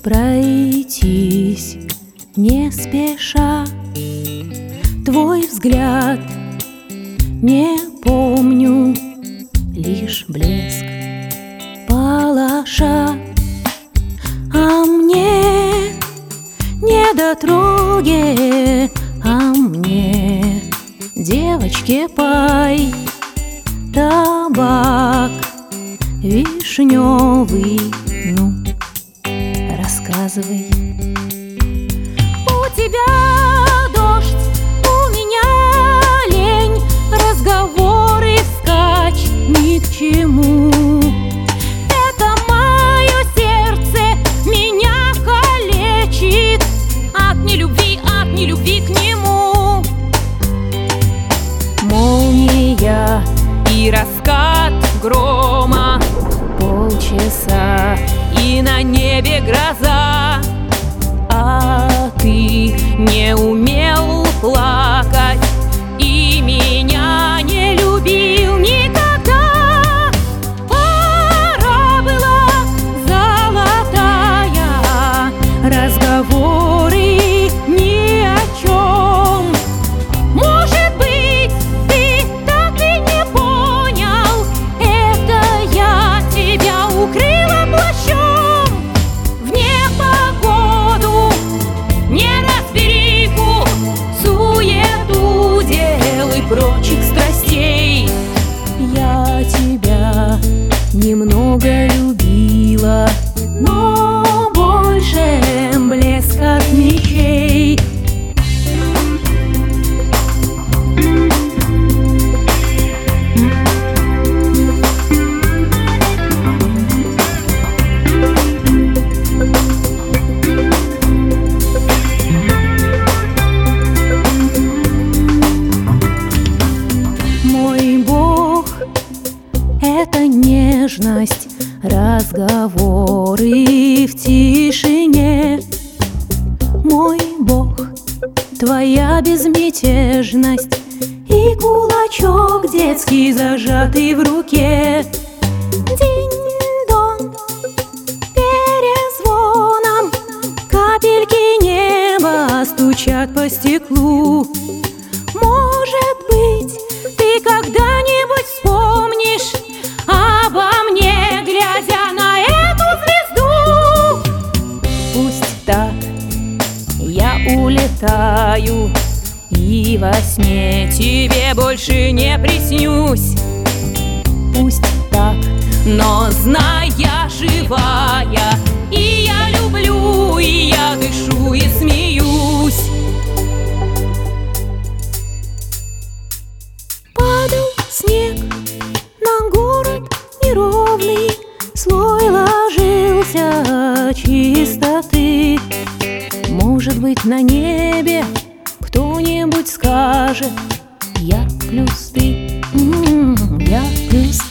пройтись не спеша. Твой взгляд не помню, лишь блеск палаша. А мне недотроги, а мне, девочке, пай, табак вишневый. Ну, рассказывай. У тебя дождь, у меня лень, разговоры вскачь ни к чему. Это мое сердце меня калечит от нелюбви к нему. Молния и раскат грома, полчаса и на небе гроза. А ты не умел плакать и меня не любил никогда. Пора была золотая, разговоры ни о чем. Может быть, ты так и не понял, это я тебя укрыла плащом. В непогоду, неразбериху, суету дел и прочих страстей. Я тебя немного любила, но больше блеск от мечей. Мой Бог — это нежность, разговоры в тишине. Мой Бог — твоя безмятежность и кулачок детский, зажатый в руке. Динь-дон, перезвоном капельки неба стучат по стеклу. Может быть, ты когда-нибудь вспомнишь обо мне, глядя на эту звезду. Пусть так, я улетаю, и во сне тебе больше не приснюсь. Пусть так, но знай, я живая, и я люблю, и я дышу, и смеюсь. Падал снег на город неровный, слой ложился чистоты. Может быть, на небе кто-нибудь скажет: я плюс ты, я плюс